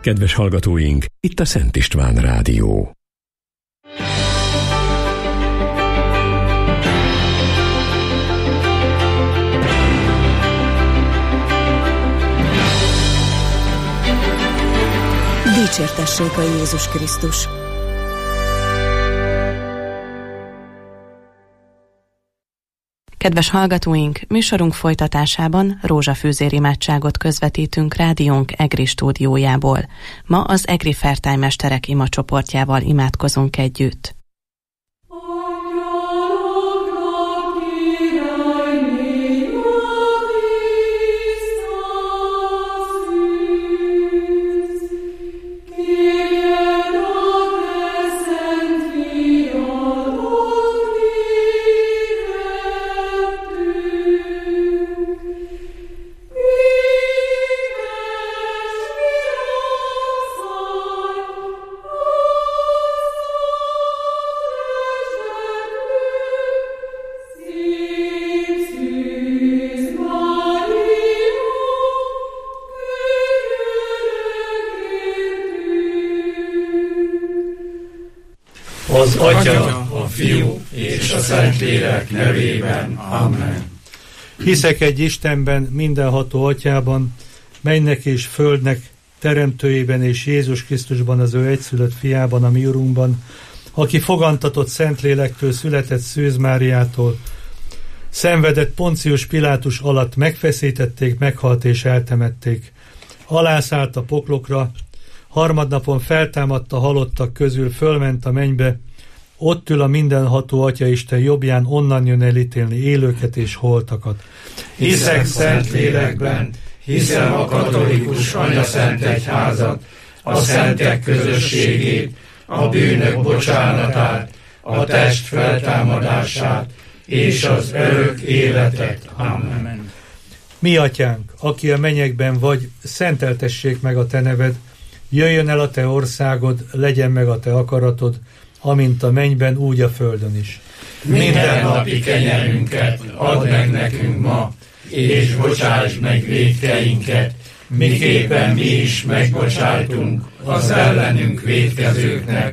Kedves hallgatóink, itt a Szent István Rádió. Dicsértessék a Jézus Krisztus! Kedves hallgatóink, műsorunk folytatásában rózsafűzér imádságot közvetítünk rádiónk EGRI stúdiójából. Ma az EGRI Fertálymesterek imacsoportjával imádkozunk együtt. Az Atya, a Fiú és a Szentlélek nevében. Amen. Hiszek egy Istenben, mindenható Atyában, mennek és földnek teremtőjében és Jézus Krisztusban, az ő egyszülött fiában, a mi Urunkban, aki fogantatott Szentlélektől, született Szűz Máriától, szenvedett Poncius Pilátus alatt, megfeszítették, meghalt és eltemették. Alászállt a poklokra, harmadnapon feltámadt a halottak közül, fölment a mennybe, ott ül a mindenható Atyaisten jobbján, onnan jön elítélni élőket és holtakat. Hiszek Szentlélekben, hiszem a katolikus anyaszent egyházat, a szentek közösségét, a bűnök bocsánatát, a test feltámadását és az örök életet. Amen. Mi Atyánk, aki a mennyekben vagy, szenteltessék meg a te neved, jöjjön el a te országod, legyen meg a te akaratod, amint a mennyben, úgy a földön is. Minden napi kenyerünket add meg nekünk ma, és bocsáss meg vétkeinket, miképpen mi is megbocsájtunk az ellenünk vétkezőknek,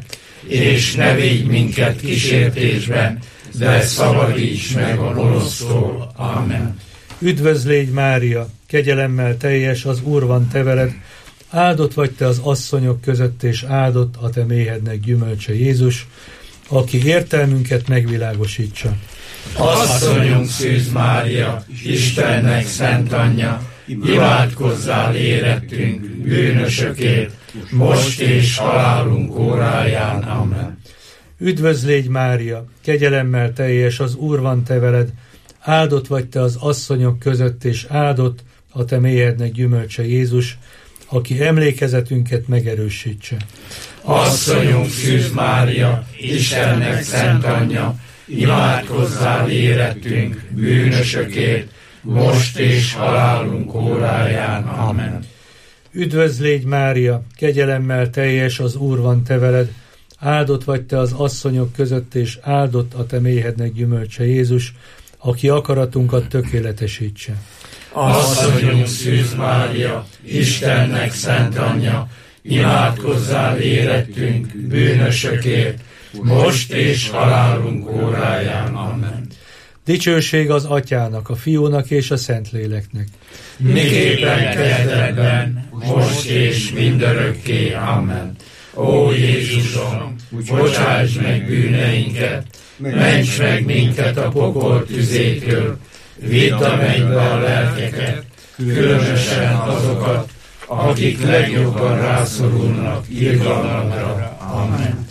és ne vigy minket kísértésben, de szabadíts meg a gonosztól. Amen. Üdvözlégy Mária, kegyelemmel teljes, az Úr van te veled, áldott vagy te az asszonyok között, és áldott a te méhednek gyümölcse Jézus, aki értelmünket megvilágosítsa. Asszonyunk Szűz Mária, Istennek szent anyja, imádkozzál érettünk, bűnösökért, most és halálunk óráján. Amen. Üdvözlégy Mária, kegyelemmel teljes, az Úr van te veled, áldott vagy te az asszonyok között, és áldott a te méhednek gyümölcse Jézus, aki emlékezetünket megerősítse. Asszonyunk Szűz Mária, Istennek szent anyja, imádkozzál érettünk, bűnösökért, most és halálunk óráján. Amen. Üdvözlégy Mária, kegyelemmel teljes, az Úr van te veled, áldott vagy te az asszonyok között, és áldott a te méhednek gyümölcse Jézus, aki akaratunkat tökéletesítse. Asszonyunk Szűz Mária, Istennek szent anyja, imádkozzál érettünk, bűnösökért, most és halálunk óráján. Amen. Dicsőség az Atyának, a Fiúnak és a Szentléleknek. Miképpen kezdetben, most és mindörökké. Amen. Ó Jézusom, bocsáss meg bűneinket, ments meg minket a pokol tüzétől, vidd a mennybe a lelkeket, különösen azokat, akik legjobban rászorulnak irgalmadra. Amen.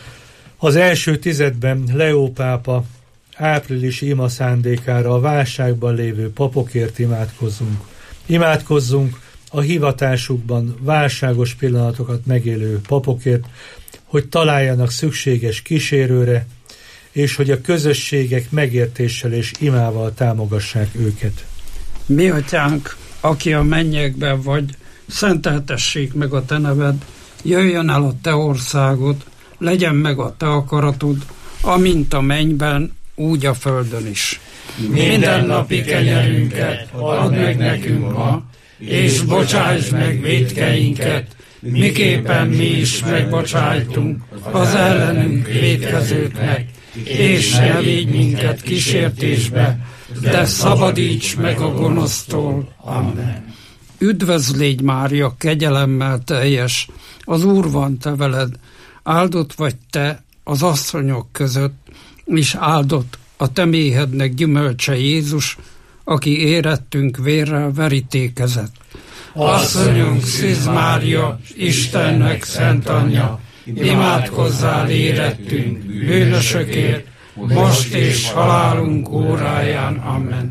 Az első tizedben Leó pápa áprilisi ima szándékára a válságban lévő papokért imádkozzunk. Imádkozzunk a hivatásukban válságos pillanatokat megélő papokért, hogy találjanak szükséges kísérőre, és hogy a közösségek megértéssel és imával támogassák őket. Mi Atyánk, aki a mennyekben vagy, szenteltessék meg a te neved, jöjjön el a te országod, legyen meg a te akaratod, amint a mennyben, úgy a földön is. Minden napi kenyerünket add meg nekünk ma, és bocsáss meg vétkeinket, miképpen mi is megbocsájtunk az ellenünk vétkezőknek, és ne vigy minket kísértésbe, de szabadíts meg a gonosztól. Amen. Üdvözl légy, Mária, kegyelemmel teljes, az Úr van te veled, áldott vagy te az asszonyok között, és áldott a te méhednek gyümölcse Jézus, aki érettünk vérrel verítékezett. Asszonyunk, Szűz Mária, Istennek szent anyja, imádkozzál érettünk, bűnösökért, most és halálunk óráján. Amen.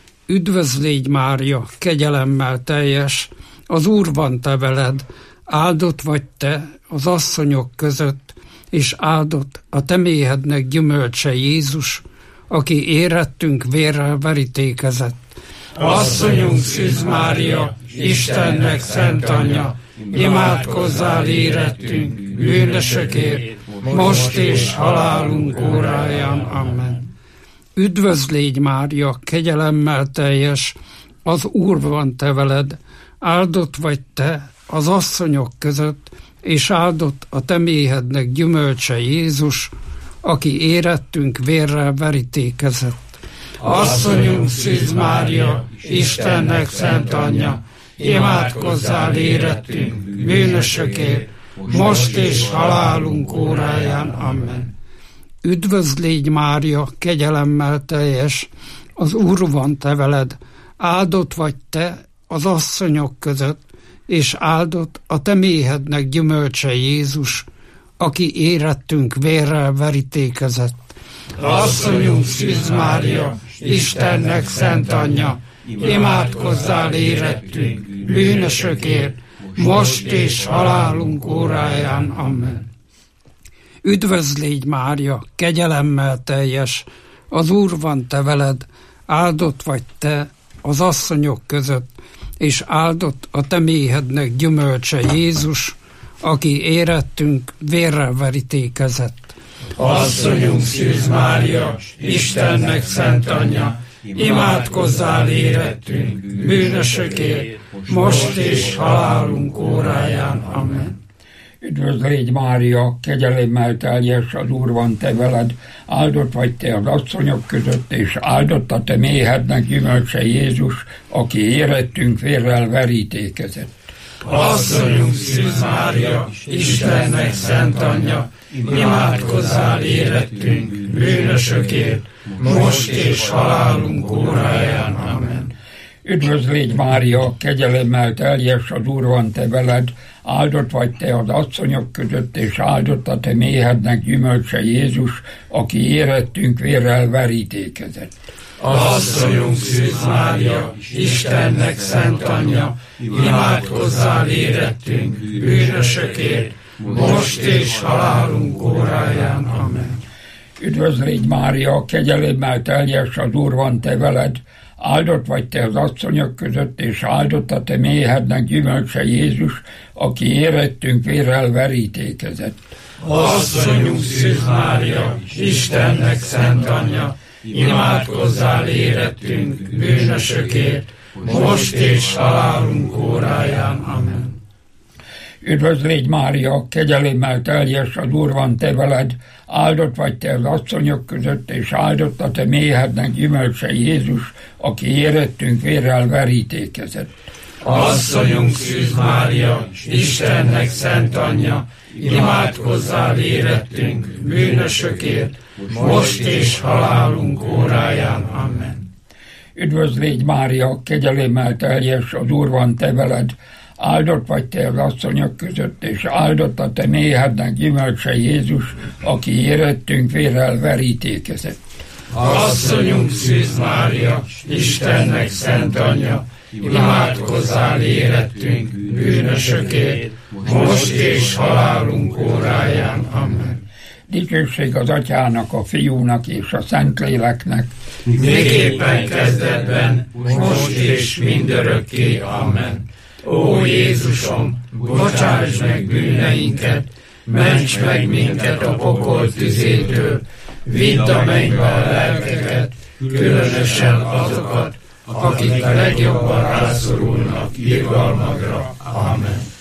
Üdvözl légy, Mária, kegyelemmel teljes, az Úr van te veled, áldott vagy te az asszonyok között, és áldott a te méhednek gyümölcse Jézus, aki érettünk vérrel verítékezett. Asszonyunk, Szűz Mária, Istennek szent anyja, imádkozzál érettünk, bűnösökért, most és halálunk óráján. Amen. Üdvözl légy, Mária, kegyelemmel teljes, az Úr van te veled, áldott vagy te az asszonyok között, és áldott a te méhednek gyümölcse Jézus, aki érettünk vérrel verítékezett. Asszonyunk, Szűz Mária, Istennek szent anyja, imádkozzál érettünk, bűnösökért, most és halálunk óráján. Amen. Üdvözl légy, Mária, kegyelemmel teljes, az Úr van te veled, áldott vagy te az asszonyok között, és áldott a te méhednek gyümölcse Jézus, aki érettünk vérrel verítékezett. Asszonyunk, Szűz Mária, Istennek szent anyja, imádkozzál érettünk, bűnösökért, most és halálunk óráján. Amen. Üdvözl légy, Mária, kegyelemmel teljes, az Úr van te veled, áldott vagy te az asszonyok között, és áldott a te méhednek gyümölcse Jézus, aki érettünk vérrel verítékezett. Asszonyunk, Szűz Mária, Istennek szent anyja, imádkozzál érettünk, bűnösökért, most és halálunk óráján. Amen. Üdvözl légy, Mária, kegyelemmel teljes, az Úr van te veled, áldott vagy te az asszonyok között, és áldott a te méhednek gyümölcse Jézus, aki érettünk vérrel verítékezett. Asszonyunk, Szűz Mária, Istennek szent anyja, imádkozzál érettünk, bűnösökért, most és halálunk óráján. Amen. Üdvözl légy, Mária, kegyelemmel teljes, az Úr van te veled, áldott vagy te az asszonyok között, és áldott a te méhednek gyümölcse Jézus, aki érettünk vérrel verítékezett. Asszonyunk, Szűz Mária, Istennek szent anyja, imádkozzál érettünk, bűnösökért, most és halálunk óráján. Amen. Üdvözl légy, Mária, kegyelemmel teljes, az Úr van te veled, áldott vagy te az asszonyok között, és áldott a te méhednek gyümölcse Jézus, aki érettünk vérrel verítékezett. Asszonyunk, Szűz Mária, Istennek szent anyja, imádkozzál érettünk, bűnösökért, most és halálunk óráján. Amen. Üdvözl légy, Mária, kegyelemmel teljes, az Úr van te veled, áldott vagy te az asszonyok között, és áldott a te méhednek gyümölcse Jézus, aki érettünk vérrel verítékezett. Asszonyunk, Szűz Mária, Istennek szent anyja, imádkozzál érettünk, bűnösökért, most és halálunk óráján. Amen. Üdvözl légy, Mária, kegyelemmel teljes, az Úr van te veled, áldott vagy te az asszonyok között, és áldott a te méhednek gyümölcse Jézus, aki érettünk vérrel verítékezett. Asszonyunk, Szűz Mária, Istennek szent anyja, imádkozzál érettünk, bűnösökért, most és halálunk óráján. Amen. Dicsőség az Atyának, a Fiúnak és a Szentléleknek, miképpen kezdetben, most és mindörökké. Amen. Ó Jézusom, bocsáss meg bűneinket, ments meg minket a pokol tüzétől, vidd a mennybe a lelkeket, különösen azokat, akik a legjobban rászorulnak irgalmadra. Amen.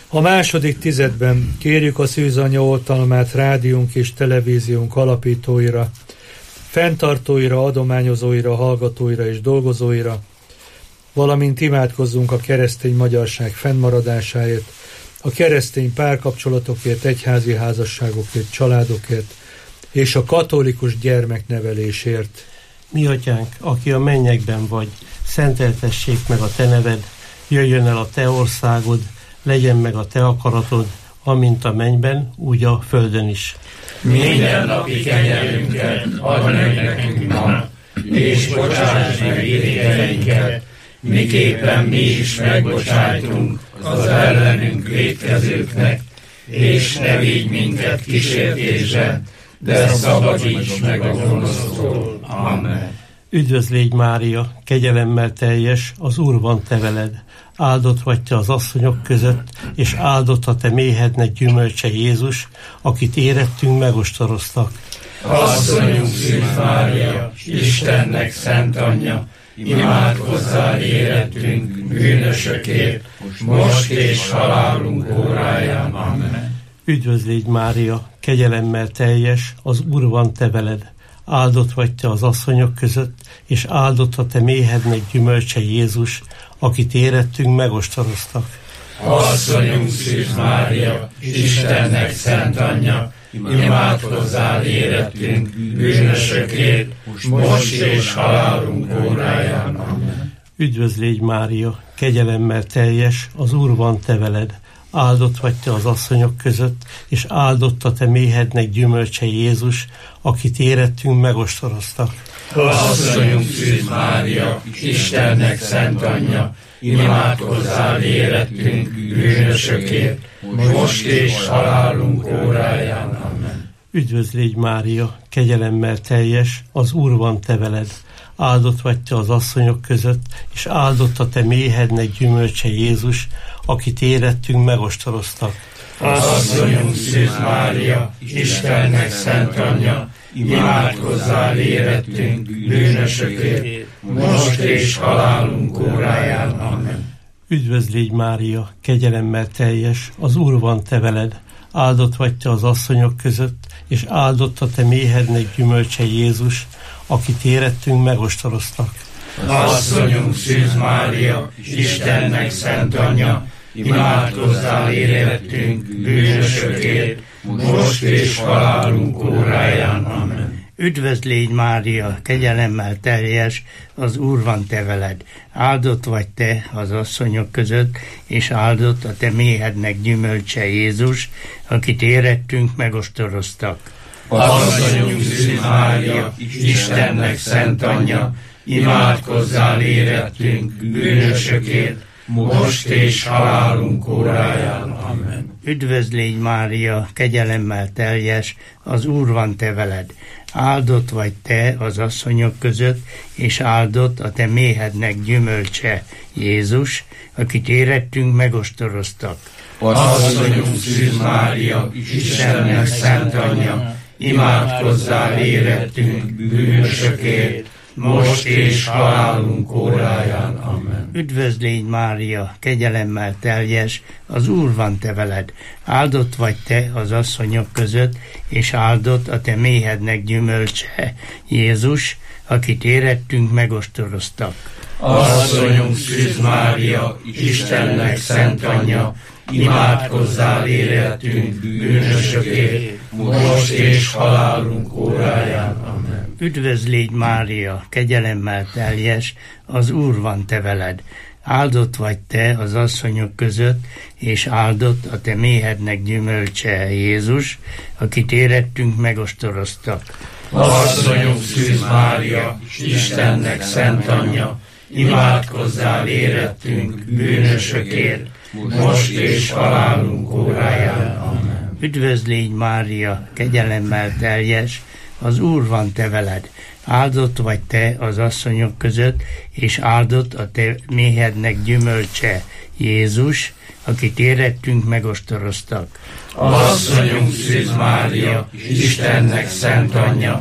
A második tizedben kérjük a szűzanya oltalmát rádiónk és televíziónk alapítóira, fenntartóira, adományozóira, hallgatóira és dolgozóira, valamint imádkozzunk a keresztény magyarság fennmaradásáért, a keresztény párkapcsolatokért, egyházi házasságokért, családokért és a katolikus gyermeknevelésért. Mi atyánk, aki a mennyekben vagy, szenteltessék meg a te neved, jöjjön el a te országod, legyen meg a te akaratod, amint a mennyben, úgy a földön is. Minden napi kenyerünket add meg nekünk ma, és bocsáss meg vétkeinket, miképpen mi is megbocsájtunk az ellenünk vétkezőknek, és ne vigy minket kísértésbe, de szabadíts meg a gonosztól. Amen. Üdvözl légy Mária, kegyelemmel teljes, az Úr van te veled. Áldott vagy te az asszonyok között, és áldott a te méhednek gyümölcse Jézus, akit érettünk megostoroztak. Asszonyunk Szűz Mária, Istennek szent anyja, imádkozzál érettünk bűnösökért, most és halálunk óráján. Amen. Üdvözl légy Mária, kegyelemmel teljes, az Úr van te veled. Áldott vagy te az asszonyok között, és áldott a te méhednek gyümölcse Jézus, akit érettünk megostoroztak. Asszonyunk Szűz Mária, Istennek szent anyja, imádkozzál érettünk bűnösökért, most és halálunk óráján. Amen. Üdvözl légy Mária, kegyelemmel teljes, az Úr van te veled. Áldott vagy te az asszonyok között, és áldott a te méhednek gyümölcse Jézus, akit érettünk megostoroztak. Asszonyunk Szűz Mária, Istennek szent anyja, imádkozzál érettünk bűnösökért, most és halálunk óráján. Amen. Üdvözl légy Mária, kegyelemmel teljes, az Úr van te veled. Áldott vagy te az asszonyok között, és áldott a te méhednek gyümölcse Jézus, akit érettünk megostoroztak. Asszonyunk Szűz Mária, Istennek szent anyja, imádkozzál érettünk bűnösökért, most és halálunk óráján. Amen. Üdvözl légy Mária, kegyelemmel teljes, az Úr van te veled. Áldott vagy te az asszonyok között, és áldott a te méhednek gyümölcse Jézus, akit érettünk megostoroztak. Asszonyunk Szűz Mária, Istennek szent anyja, imádkozzál érettünk bűnösökért, most és halálunk óráján. Amen. Üdvözl légy Mária, kegyelemmel teljes, az Úr van te veled. Áldott vagy te az asszonyok között, és áldott a te méhednek gyümölcse Jézus, akit érettünk megostoroztak. Asszonyunk Szűz Mária, Istennek szent anyja, imádkozzál érettünk bűnösökért, most és halálunk óráján. Amen. Üdvözl légy Mária, kegyelemmel teljes, az Úr van te veled. Áldott vagy te az asszonyok között, és áldott a te méhednek gyümölcse Jézus, akit érettünk megostoroztak. Asszonyunk Szűz Mária, Istennek szent anyja, imádkozzál érettünk bűnösökért, most és halálunk óráján. Amen. Üdvözl légy Mária, kegyelemmel teljes, az Úr van te veled. Áldott vagy te az asszonyok között, és áldott a te méhednek gyümölcse Jézus, akit érettünk megostoroztak. Asszonyunk Szűz Mária, Istennek szent anyja, imádkozzál érettünk bűnösökért, most és halálunk óráján. Amen. Üdvözl légy Mária, kegyelemmel teljes, az Úr van te veled. Áldott vagy te az asszonyok között, és áldott a te méhednek gyümölcse Jézus, akit érettünk megostoroztak. Asszonyunk Szűz Mária, Istennek szent anyja, imádkozzál érettünk bűnösökért, most és halálunk óráján. Amen. Üdvözl légy Mária, kegyelemmel teljes, az Úr van te veled. Áldott vagy te az asszonyok között, és áldott a te méhednek gyümölcse Jézus, akit érettünk megostoroztak. Asszonyunk Szűz Mária, Istennek szent anyja,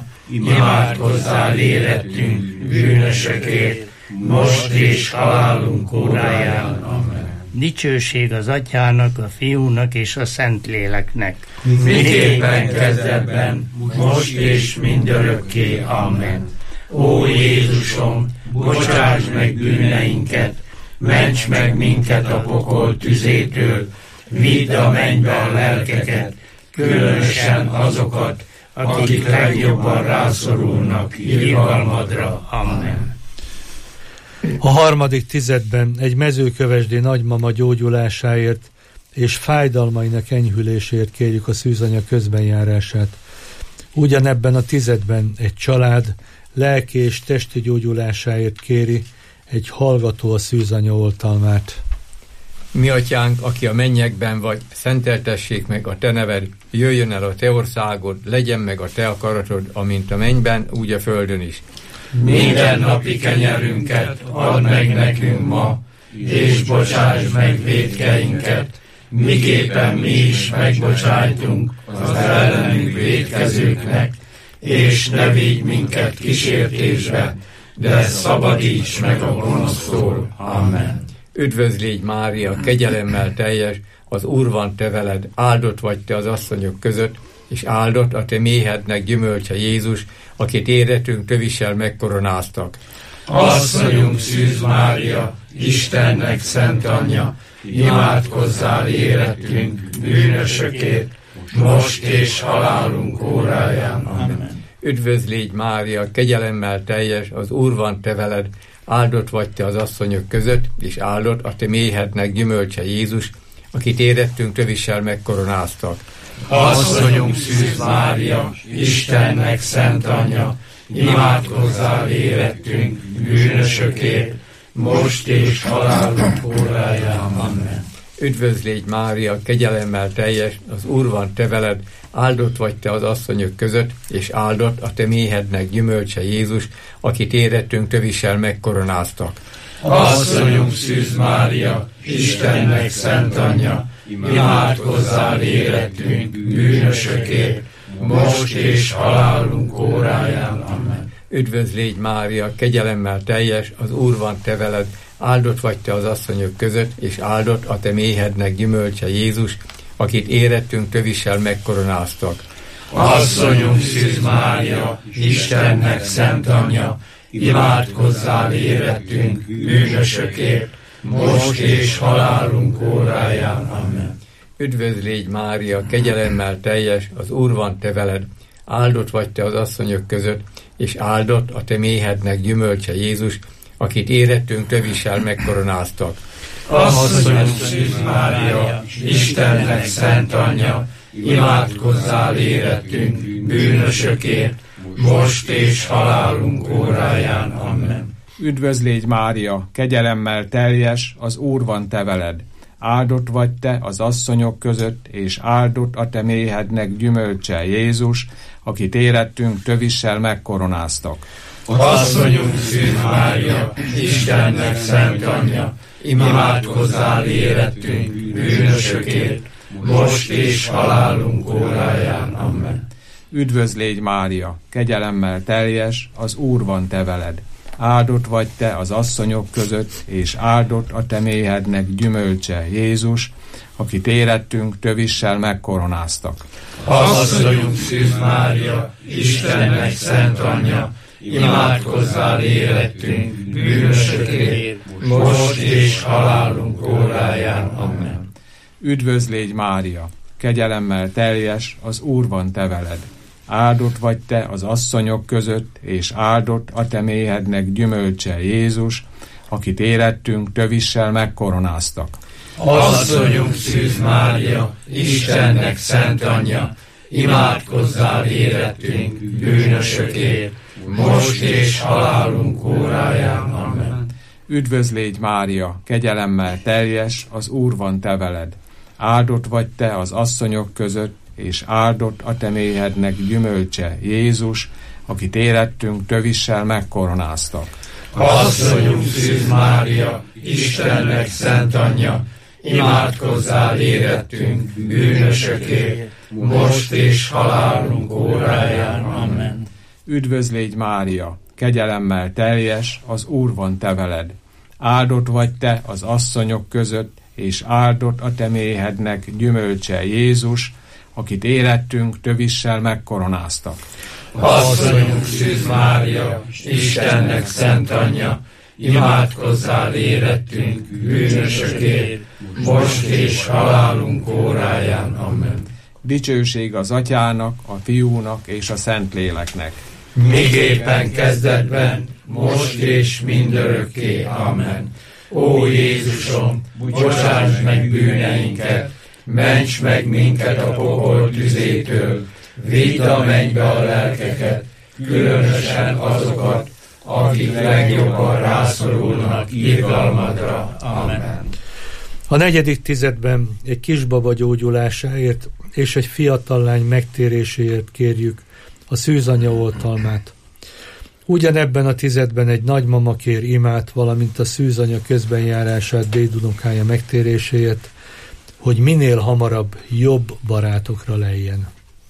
imádkozzál érettünk bűnösökért, most és halálunk óráján. Amen. Dicsőség az Atyának, a Fiúnak és a Szentléleknek. Miképpen kezdetben, most és mindörökké. Amen. Ó Jézusom, bocsáss meg bűneinket, ments meg minket a pokol tüzétől, vidd a mennybe a lelkeket, különösen azokat, akik legjobban rászorulnak irgalmadra. Amen. A harmadik tizedben egy mezőkövesdi nagymama gyógyulásáért és fájdalmainak enyhülésért kérjük a szűzanya közbenjárását. Ugyanebben a tizedben egy család lelki és testi gyógyulásáért kéri egy hallgató a szűzanya oltalmát. Mi atyánk, aki a mennyekben vagy, szenteltessék meg a te neved, jöjjön el a te országod, legyen meg a te akaratod, amint a mennyben, úgy a földön is. Minden napi kenyerünket add meg nekünk ma, és bocsáss meg vétkeinket, miképpen mi is megbocsájtunk az ellenünk vétkezőknek, és ne vigy minket kísértésbe, de szabadíts meg a gonosztól. Amen. Üdvözlégy Mária, kegyelemmel teljes, az Úr van te veled, áldott vagy te az asszonyok között, és áldott a te méhednek gyümölcse Jézus, akit éretünk tövissel megkoronáztak. Asszonyunk Szűz Mária, Istennek szent anyja, imádkozzál érettünk bűnösökért, most és halálunk óráján. Amen. Üdvözlégy Mária, kegyelemmel teljes, az Úr van te veled, áldott vagy te az asszonyok között, és áldott a te méhednek gyümölcse Jézus, akit érettünk tövissel megkoronáztak. Asszonyunk Szűz Mária, Istennek szent anyja, imádkozzál érettünk bűnösökért, most és halálunk óráján. Amen. Üdvözlégy Mária, kegyelemmel teljes, az Úr van te veled, áldott vagy te az asszonyok között, és áldott a te méhednek gyümölcse Jézus, akit érettünk tövissel megkoronáztak. Asszonyunk Szűz Mária, Istennek szent anyja, imádkozzál érettünk bűnösökért, most és halálunk óráján. Amen. Üdvözlégy Mária, kegyelemmel teljes, az Úr van te veled, áldott vagy te az asszonyok között, és áldott a te méhednek gyümölcse Jézus, akit érettünk tövissel megkoronáztak. Asszonyunk Szűz Mária, Istennek szent anyja, imádkozzál érettünk bűnösökért, most és halálunk óráján. Amen. Üdvözlégy Mária, kegyelemmel teljes, az Úr van te veled, áldott vagy te az asszonyok között, és áldott a te méhednek gyümölcse Jézus, akit érettünk tövissel megkoronáztak. Asszonyunk Szűz Mária, Istennek szent anyja, imádkozzál érettünk bűnösökért, most és halálunk óráján. Amen. Üdvözlégy Mária, kegyelemmel teljes, az Úr van te veled. Áldott vagy te az asszonyok között, és áldott a te méhednek gyümölcse Jézus, akit érettünk tövissel megkoronáztak. Asszonyunk Szűz Mária, Istennek szent anyja, imádkozzál érettünk bűnösökért, most és halálunk óráján. Amen. Üdvözlégy Mária, kegyelemmel teljes, az Úr van te veled. Áldott vagy te az asszonyok között, és áldott a te méhednek gyümölcse Jézus, akit érettünk tövissel megkoronáztak. Asszonyunk Szűz Mária, Istennek szent anyja, imádkozzál érettünk bűnösökért, most és halálunk óráján. Amen. Üdvözlégy Mária, kegyelemmel teljes, az Úr van te veled. Áldott vagy te az asszonyok között, és áldott a te méhednek gyümölcse Jézus, akit érettünk tövissel megkoronáztak. Asszonyunk Szűz Mária, Istennek szent anyja, imádkozzál érettünk bűnösökért, most és halálunk óráján. Amen. Üdvözlégy Mária, kegyelemmel teljes, az Úr van te veled. Áldott vagy te az asszonyok között, és áldott a te méhednek gyümölcse Jézus, akit érettünk tövissel megkoronáztak. Asszonyunk Szűz Mária, Istennek szent anyja, imádkozzál érettünk bűnösökért, most és halálunk óráján. Amen. Üdvözlégy Mária, kegyelemmel teljes, az Úr van te veled. Áldott vagy te az asszonyok között, és áldott a te méhednek gyümölcse Jézus, akit érettünk tövissel megkoronáztak. Asszonyunk Szűz Mária, Istennek szent anyja, imádkozzál érettünk bűnösökért, most és halálunk óráján. Amen. Dicsőség az Atyának, a Fiúnak és a Szentléleknek. Miképpen kezdetben, most és mindörökké. Amen. Ó Jézusom, bocsáss meg bűneinket, ments meg minket a pokol tüzétől, vidd a mennybe a lelkeket, különösen azokat, akik legjobban rászorulnak irgalmadra. Amen. A 4. tizedben egy kisbaba gyógyulásáért és egy fiatal lány megtéréséért kérjük a szűzanya oltalmát. Ugyanebben a tizedben egy nagymama kér imát, valamint a szűzanya közbenjárását dédunokája megtéréséért, hogy minél hamarabb jobb barátokra lejjen.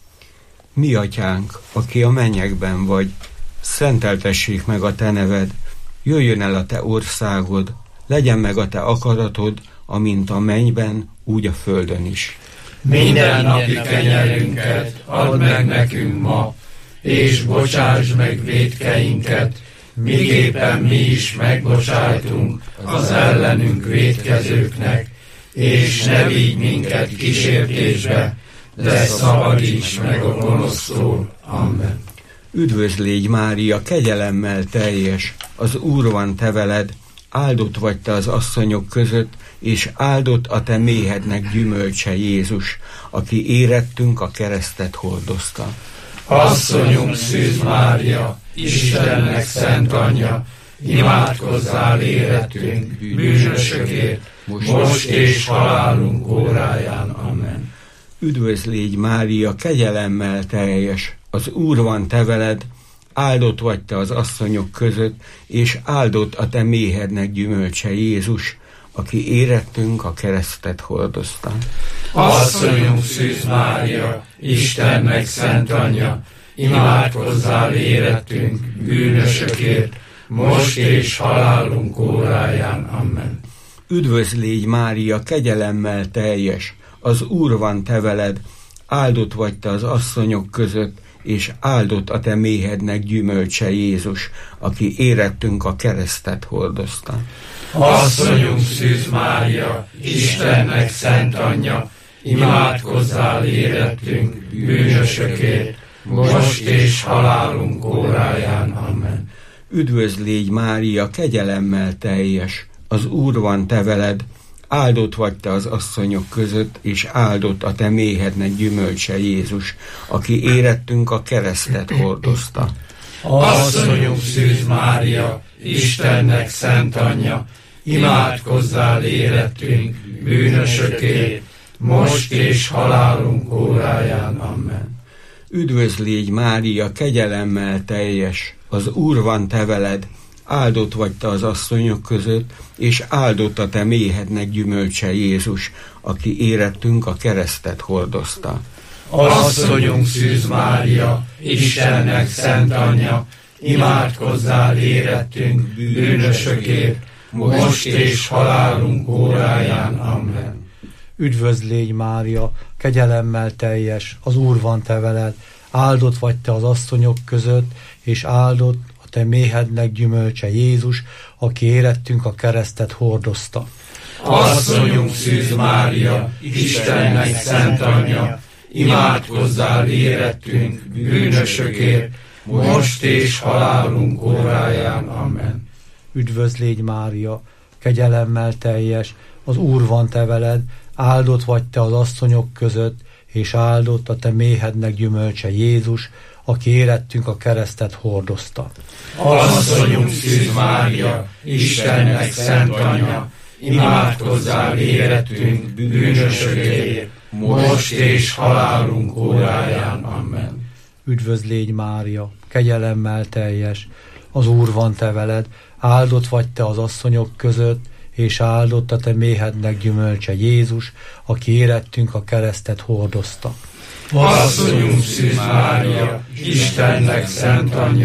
Mi atyánk, aki a mennyekben vagy, szenteltessék meg a te neved, jöjjön el a te országod, legyen meg a te akaratod, amint a mennyben, úgy a földön is. Minden napi kenyerünket add meg nekünk ma, és bocsáss meg vétkeinket, miképpen mi is megbocsájtunk az ellenünk vétkezőknek, és ne vigy minket kísértésbe, de szabadíts meg a gonosztól. Amen. Üdvözl légy Mária, kegyelemmel teljes, az Úr van te veled, áldott vagy te az asszonyok között, és áldott a te méhednek gyümölcse Jézus, aki érettünk a keresztet hordozta. Asszonyunk Szűz Mária, Istennek szent anyja, imádkozzál érettünk bűnösökért, most és halálunk óráján. Amen. Üdvözl légy Mária, kegyelemmel teljes, az Úr van te veled, áldott vagy te az asszonyok között, és áldott a te méhednek gyümölcse Jézus, aki érettünk a keresztet hordozta. Asszonyunk Szűz Mária, Istennek szent anyja, imádkozzál érettünk bűnösökért, most és halálunk óráján. Amen. Üdvözl légy Mária, kegyelemmel teljes, az Úr van te veled, áldott vagy te az asszonyok között, és áldott a te méhednek gyümölcse Jézus, aki érettünk a keresztet hordozta. Asszonyunk Szűz Mária, Istennek szent anyja, imádkozzál érettünk bűnösökért, most és halálunk óráján. Amen. Üdvözl légy Mária, kegyelemmel teljes, az Úr van te veled, áldott vagy te az asszonyok között, és áldott a te méhednek gyümölcse Jézus, aki érettünk a keresztet hordozta. Asszonyunk Szűz Mária, Istennek szent anyja, imádkozzál érettünk bűnösökért, most és halálunk óráján. Amen. Üdvözl légy Mária, kegyelemmel teljes, az Úr van te veled, áldott vagy te az asszonyok között, és áldott a te méhednek gyümölcse Jézus, aki érettünk a keresztet hordozta. Asszonyunk Szűz Mária, Istennek szent anyja, imádkozzál érettünk bűnösökért, most és halálunk óráján. Amen. Üdvözl légy Mária, kegyelemmel teljes, az Úr van te veled, áldott vagy te az asszonyok között, és áldott a te méhednek gyümölcse Jézus, aki érettünk a keresztet hordozta. Asszonyunk Szűz Mária, Istennek szent anyja, imádkozzál érettünk bűnösökért, most és halálunk óráján. Amen. Üdvözl légy Mária, kegyelemmel teljes, az Úr van te veled, áldott vagy te az asszonyok között, és áldott a te méhednek gyümölcse Jézus, aki érettünk a keresztet hordozta. Asszonyunk Szűz Mária, Istennek szent anyja, imádkozzál érettünk bűnösökért, most és halálunk óráján. Amen. Üdvözl légy Mária, kegyelemmel teljes, az Úr van te veled, áldott vagy te az asszonyok között, és áldott a te méhednek gyümölcse Jézus, aki érettünk a keresztet hordozta. Asszonyunk Szűz Mária, Istennek szent anyja,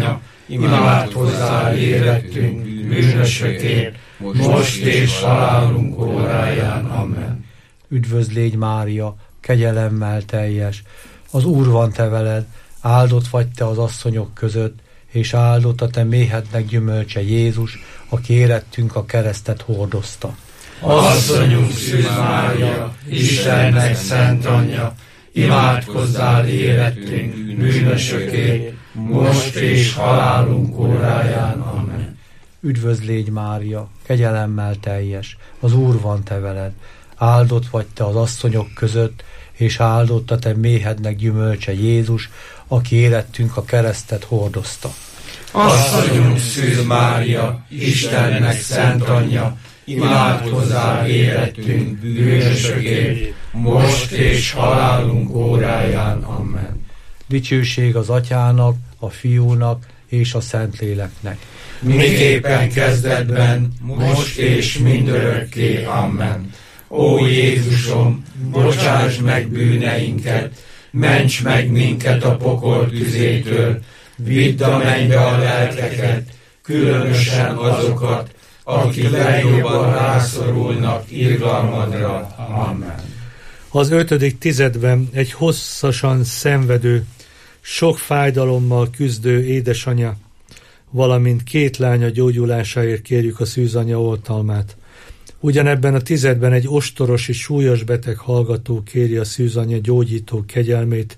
imádkozzál érettünk bűnösökért, most és halálunk óráján. Amen. Üdvözl légy Mária, kegyelemmel teljes, az Úr van te veled, áldott vagy te az asszonyok között, és áldott a te méhednek gyümölcse Jézus, aki érettünk a keresztet hordozta. Asszonyunk Szűz Mária, Istennek szent anyja, imádkozzál érettünk bűnösökért, most és halálunk óráján. Amen. Üdvözl légy Mária, kegyelemmel teljes, az Úr van te veled, áldott vagy te az asszonyok között, és áldott a te méhednek gyümölcse Jézus, aki érettünk a keresztet hordozta. Asszonyunk Szűz Mária, Istennek szent anyja, imádkozzál érettünk bűnösökért, most és halálunk óráján. Amen. Dicsőség az Atyának, a Fiúnak és a Szentléleknek. Miképpen kezdetben, most és mindörökké. Amen. Ó Jézusom, bocsáss meg bűneinket, ments meg minket a pokol tüzétől, vidd a mennybe a lelkeket, különösen azokat, akik legjobban rászorulnak irgalmadra. Amen. Az 5. tizedben egy hosszasan szenvedő, sok fájdalommal küzdő édesanya, valamint 2 lánya gyógyulásáért kérjük a szűzanya oltalmát. Ugyanebben a tizedben egy ostoros és súlyos beteg hallgató kéri a szűzanya gyógyító kegyelmét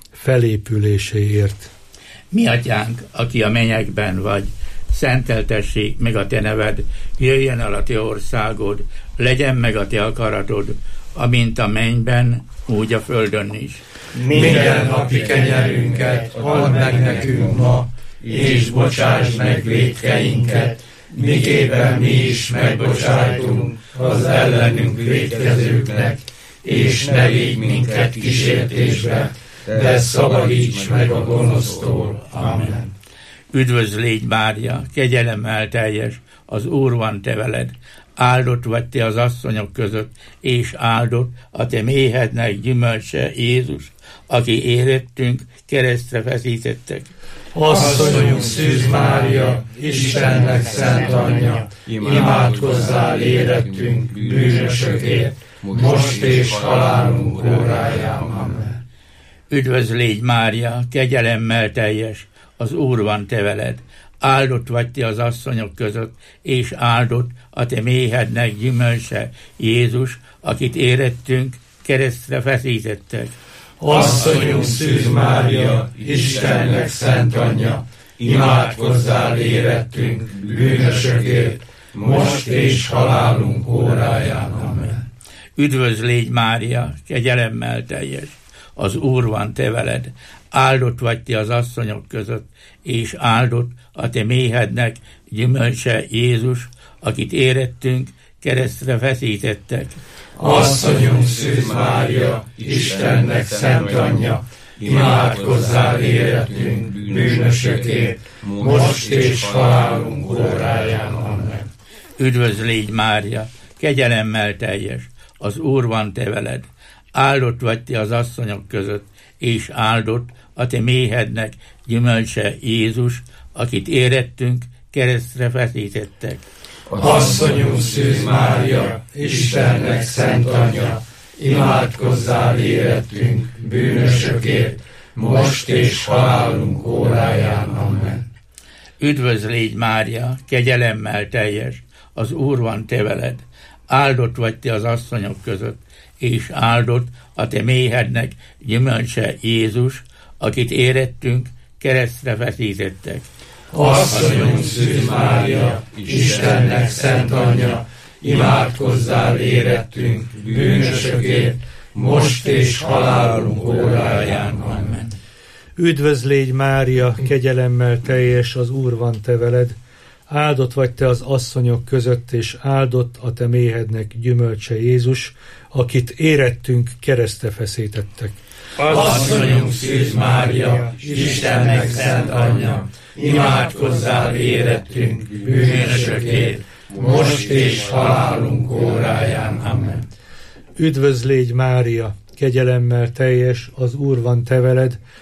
felépüléséért. Mi atyánk, aki a mennyekben vagy, szenteltessék meg a te neved, jöjjön el a te országod, legyen meg a te akaratod, amint a mennyben, úgy a földön is. Minden napi kenyerünket add meg nekünk ma, és bocsáss meg vétkeinket, miképpen mi is megbocsájtunk az ellenünk vétkezőknek, és ne védj minket kísértésbe, de szabadíts meg a gonosztól. Amen. Üdvözl légy Mária, kegyelemmel teljes, az Úr van te veled, áldott vagy te az asszonyok között, és áldott a te méhednek gyümölcse Jézus, aki érettünk keresztre feszítettek. Asszonyunk Szűz Mária, Istennek szent anyja, imádkozzál érettünk bűnösökért, most és halálunk óráján. Amen. Üdvözl légy Mária, kegyelemmel teljes, az Úr van te veled, áldott vagy te az asszonyok között, és áldott a te méhednek gyümölcse Jézus, akit érettünk keresztre feszítettek. Asszonyunk Szűz Mária, Istennek szent anyja, imádkozzál érettünk bűnösökért, most és halálunk óráján. Amen. Üdvözl légy Mária, kegyelemmel teljes, az Úr van te veled, áldott vagy te az asszonyok között, és áldott a te méhednek gyümölcse Jézus, akit érettünk keresztre feszítettek. Asszonyunk Szűz Mária, Istennek szent anyja, imádkozzál érettünk bűnösökért, most és halálunk óráján. Amen. Üdvözl légy Mária, kegyelemmel teljes, az Úr van te veled, áldott vagy te az asszonyok között, és áldott a te méhednek gyümölcse Jézus, akit érettünk keresztre feszítettek. Asszonyunk Szűz Mária, Istennek szent anyja, imádkozzál érettünk bűnösökért, most és halálunk óráján. Amen. Üdvözl légy Mária, kegyelemmel teljes, az Úr van te veled, áldott vagy te az asszonyok között, és áldott a te méhednek gyümölcse Jézus, akit érettünk keresztre feszítettek. Asszonyunk Szűz Mária, Istennek szent anyja, imádkozzál érettünk bűnösökért, most és halálunk óráján. Amen. Üdvözl légy Mária, kegyelemmel teljes, az Úr van te veled, áldott vagy te az asszonyok között, és áldott a te méhednek gyümölcse Jézus, akit érettünk keresztre feszítettek. Asszonyunk Szűz Mária, Istennek szent anyja, imádkozzál érettünk bűnösökért, most és halálunk óráján. Amen. Üdvözl légy Mária, kegyelemmel teljes, az Úr van te veled,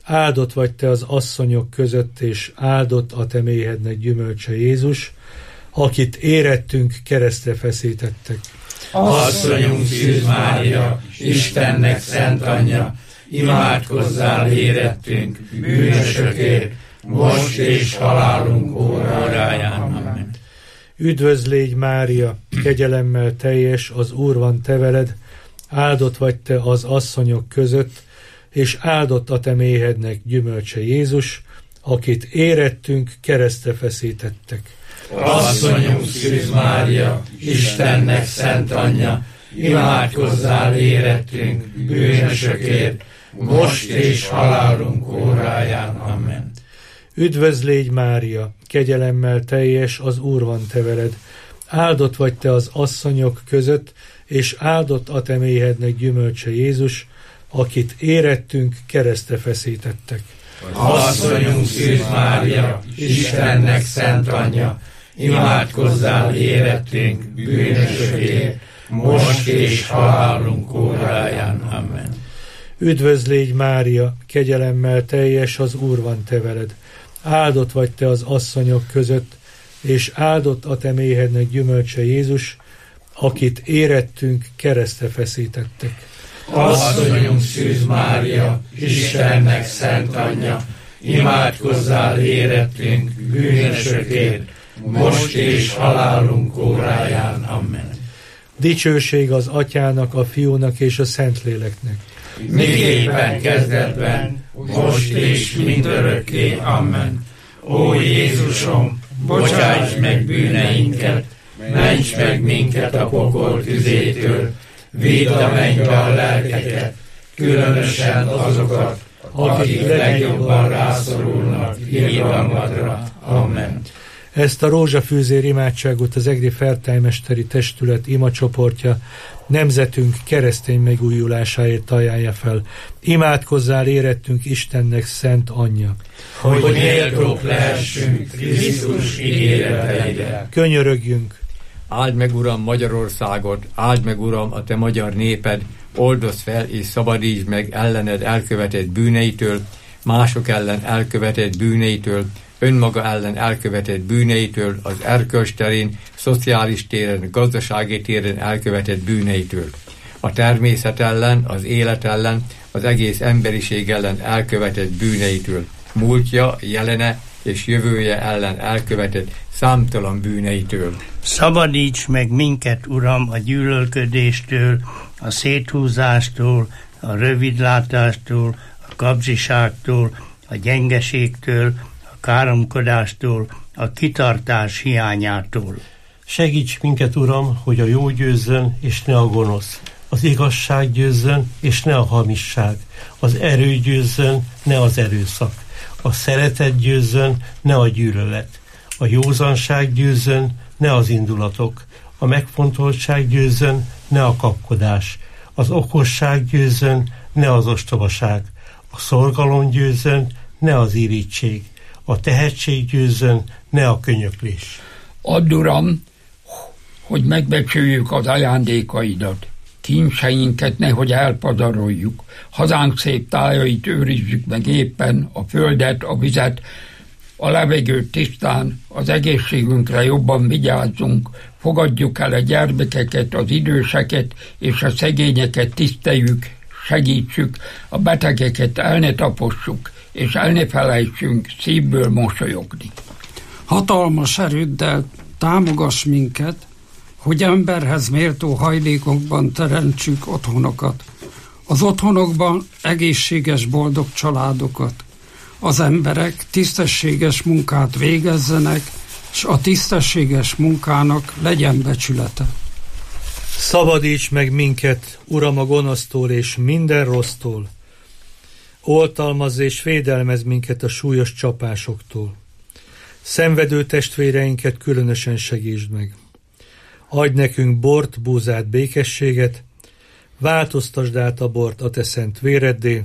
áldott vagy te az asszonyok között, és áldott a te méhednek gyümölcse Jézus, akit érettünk, keresztre feszítettek. Asszonyunk Szűz Mária, Istennek szent anyja, imádkozzál érettünk, bűnösökért, most és halálunk óráján. Amen. Üdvözl légy Mária, kegyelemmel teljes, az Úr van te veled, áldott vagy te az asszonyok között, és áldott a te méhednek gyümölcse Jézus, akit érettünk, keresztre feszítettek. Asszonyunk Szűz Mária, Istennek szent anyja, imádkozzál érettünk, bűnösökért, most és halálunk óráján. Amen. Üdvözl légy Mária, kegyelemmel teljes, az Úr van te veled, áldott vagy te az asszonyok között, és áldott a te méhednek gyümölcse Jézus, akit érettünk, keresztre feszítettek. Asszonyunk Szűz Mária, Istennek szent anyja, imádkozzál érettünk, bűnösökért, most és halálunk óráján. Amen. Üdvözl légy Mária, kegyelemmel teljes, az Úr van te veled, áldott vagy te az asszonyok között, és áldott a te méhednek gyümölcse Jézus, akit érettünk, keresztre feszítettek. Asszonyunk Szűz Mária, Istennek szent anyja, imádkozzál érettünk, bűnösökért, most és halálunk óráján. Amen. Dicsőség az Atyának, a Fiúnak és a Szentléleknek. Miképpen kezdetben, most és mindörökké. Amen. Ó Jézusom, bocsáss meg bűneinket, ments meg minket a pokol tüzétől, vidd a mennybe a lelkeket, különösen azokat, akik legjobban rászorulnak irgalmadra. Amen. Ezt a rózsafűzér imádságot az Egri Fertájmesteri Testület imacsoportja nemzetünk keresztény megújulásáért ajánlja fel. Imádkozzál érettünk Istennek szent anyja, hogy méltók lehessünk Krisztus ígéreteire. Könyörögjünk! Áld meg, Uram, Magyarországot, áld meg, Uram, a te magyar néped, oldozd fel és szabadítsd meg ellened elkövetett bűneitől, mások ellen elkövetett bűneitől, önmaga ellen elkövetett bűneitől, az erkölcs terén, szociális téren, gazdasági téren elkövetett bűneitől. A természet ellen, az élet ellen, az egész emberiség ellen elkövetett bűneitől, múltja, jelene és jövője ellen elkövetett számtalan bűneitől. Szabadíts meg minket, Uram, a gyűlölködéstől, a széthúzástól, a rövidlátástól, a kapzsiságtól, a gyengeségtől, a káromkodástól, a kitartás hiányától. Segíts minket, Uram, hogy a jó győzzön, és ne a gonosz, az igazság győzzön, és ne a hamisság, az erő győzzön, ne az erőszak, a szeretet győzzön, ne a gyűlölet, a józanság győzzön, ne az indulatok, a megfontoltság győzzön, ne a kapkodás, az okosság győzzön, ne az ostobaság, a szorgalom győzzön, ne az irítség, a tehetség győzzön, ne a könyöklés. Add, Uram, hogy megbecsüljük az ajándékaidat, kincseinket nehogy elpadaroljuk, hazánk szép tájait őrizzük meg éppen, a földet, a vizet, a levegőt tisztán, az egészségünkre jobban vigyázzunk, fogadjuk el a gyermekeket, az időseket és a szegényeket tiszteljük, segítsük, a betegeket el ne tapossuk, és el ne felejtsünk szívből mosolyogni. Hatalmas erőddel támogass minket, hogy emberhez méltó hajlékokban teremtsük otthonokat. Az otthonokban egészséges, boldog családokat. Az emberek tisztességes munkát végezzenek, és a tisztességes munkának legyen becsülete. Szabadíts meg minket, Uram, a gonosztól és minden rossztól. Oltalmazz és védelmezz minket a súlyos csapásoktól. Szenvedő testvéreinket különösen segítsd meg. Adj nekünk bort, búzát, békességet, változtasd át a bort a te szent véreddé,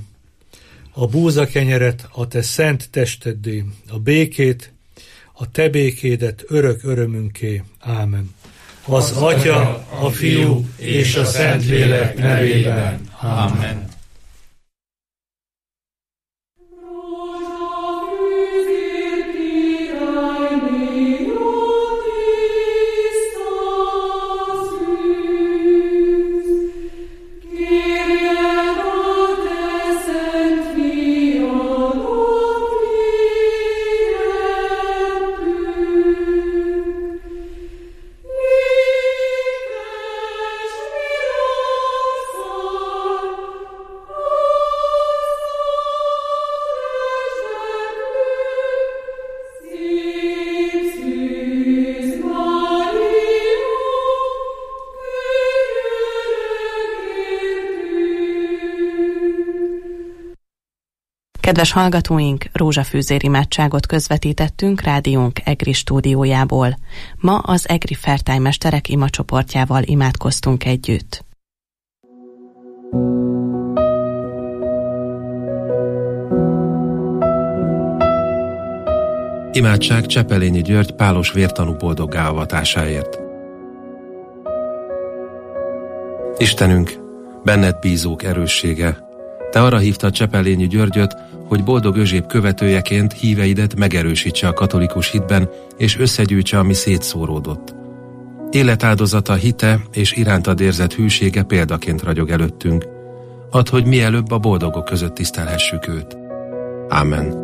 a búzakenyeret a te szent testeddé, a békét, a te békédet örök örömünké. Ámen. Az Atya, a Fiú és a Szentlélek nevében. Ámen. Kedves hallgatóink, rózsafűzér imádságot közvetítettünk rádiónk EGRI stúdiójából. Ma az EGRI fertálymesterek imacsoportjával imádkoztunk együtt. Imádság Csepelényi György pálos vértanú boldoggá avatásáért. Istenünk, benned bízók erőssége, te arra hívtad Csepelényi Györgyöt, hogy boldog Özséb követőjeként híveidet megerősítse a katolikus hitben, és összegyűjtse, ami szétszóródott. Életáldozata, hite és irántad érzett hűsége példaként ragyog előttünk. Add, hogy mielőbb a boldogok között tisztelhessük őt. Ámen.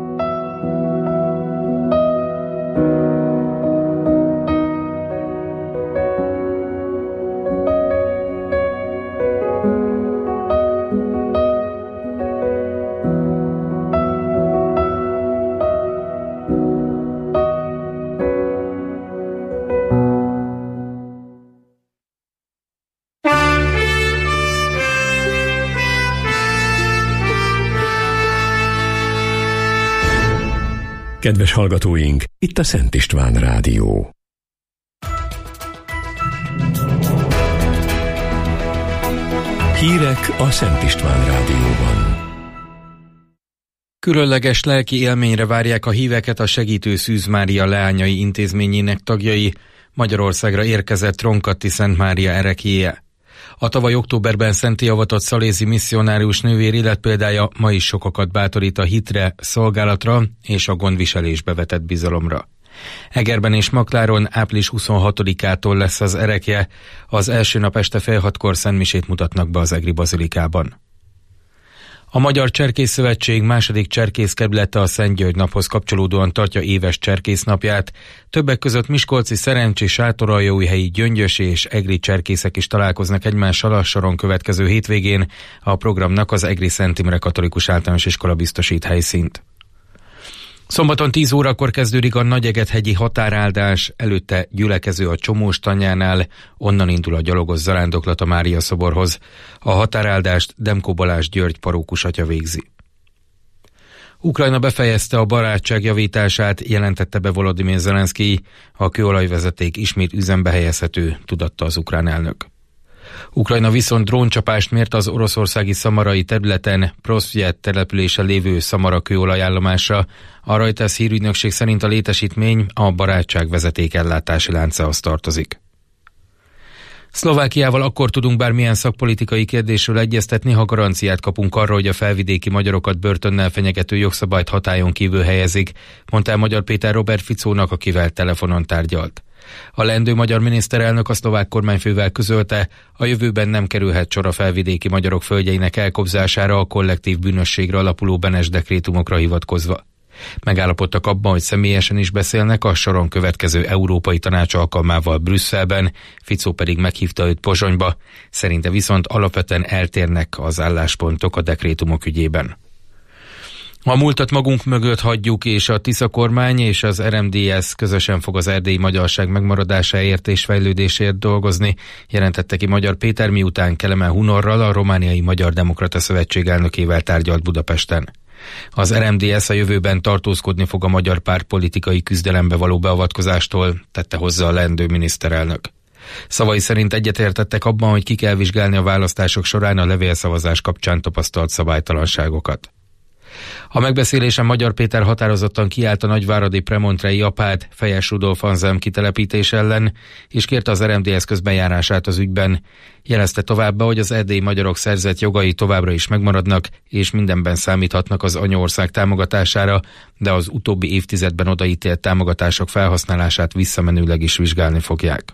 Kedves hallgatóink, itt a Szent István Rádió. Hírek a Szent István Rádióban. Különleges lelki élményre várják a híveket a Segítő Szűz Mária leányai intézményének tagjai. Magyarországra érkezett Ronkatti Szent Mária ereklyéje. A tavaly októberben szentté avatott szalézi misszionárius nővér életpéldája ma is sokakat bátorít a hitre, szolgálatra és a gondviselésbe vetett bizalomra. Egerben és Makláron április 26-ától lesz az erekje, az első nap este fél 6-kor szentmisét mutatnak be az egri bazilikában. A Magyar Cserkész Szövetség második cserkészkerülete a Szent György naphoz kapcsolódóan tartja éves cserkésznapját. Többek között miskolci, szerencsi, sátoraljóhelyi, gyöngyösi és egri cserkészek is találkoznak egymással a soron következő hétvégén. A programnak az Egri Szent Imre Katolikus Általános Iskola biztosít helyszínt. Szombaton 10 órakor kezdődik a Nagyegethegyi határáldás, előtte gyülekező a Csomóstanyánál, onnan indul a gyalogos zarándoklat a Mária szoborhoz. A határáldást Demko Balázs György parókus atya végzi. Ukrajna befejezte a barátság javítását, jelentette be Volodymyr Zelenszkij, a kőolajvezeték ismét üzembe helyezhető, tudatta az ukrán elnök. Ukrajna viszont dróncsapást mért az oroszországi szamarai területen, Prosvjet településen lévő Szamara kőolajállomásra. A Reuters hírügynökség szerint a létesítmény a barátság vezetékellátási láncához tartozik. Szlovákiával akkor tudunk bármilyen szakpolitikai kérdésről egyeztetni, ha garanciát kapunk arra, hogy a felvidéki magyarokat börtönnel fenyegető jogszabályt hatályon kívül helyezik, mondta el Magyar Péter Robert Ficónak, akivel telefonon tárgyalt. A leendő magyar miniszterelnök a szlovák kormányfővel közölte, a jövőben nem kerülhet sor a felvidéki magyarok földjeinek elkobzására a kollektív bűnösségre alapuló Benes dekrétumokra hivatkozva. Megállapodtak abban, hogy személyesen is beszélnek a soron következő Európai Tanács alkalmával Brüsszelben, Ficó pedig meghívta őt Pozsonyba, szerinte viszont alapvetően eltérnek az álláspontok a dekrétumok ügyében. A múltat magunk mögött hagyjuk, és a Tisza kormány és az RMDSZ közösen fog az erdélyi magyarság megmaradásáért és fejlődésért dolgozni, jelentette ki Magyar Péter, miután Kelemen Hunorral, a Romániai Magyar Demokrata Szövetség elnökével tárgyalt Budapesten. Az RMDSZ a jövőben tartózkodni fog a magyar párt politikai küzdelembe való beavatkozástól, tette hozzá a leendő miniszterelnök. Szavai szerint egyetértettek abban, hogy ki kell vizsgálni a választások során a levélszavazás kapcsán tapasztalt szabálytalanságokat. A megbeszélésen Magyar Péter határozottan kiállt a nagyváradi premontrei apát, Fejes Rudolf Anzelm kitelepítés ellen, és kérte az RMDSZ közbenjárását az ügyben. Jelezte továbbá, hogy az erdélyi magyarok szerzett jogai továbbra is megmaradnak, és mindenben számíthatnak az anyaország támogatására, de az utóbbi évtizedben odaítélt támogatások felhasználását visszamenőleg is vizsgálni fogják.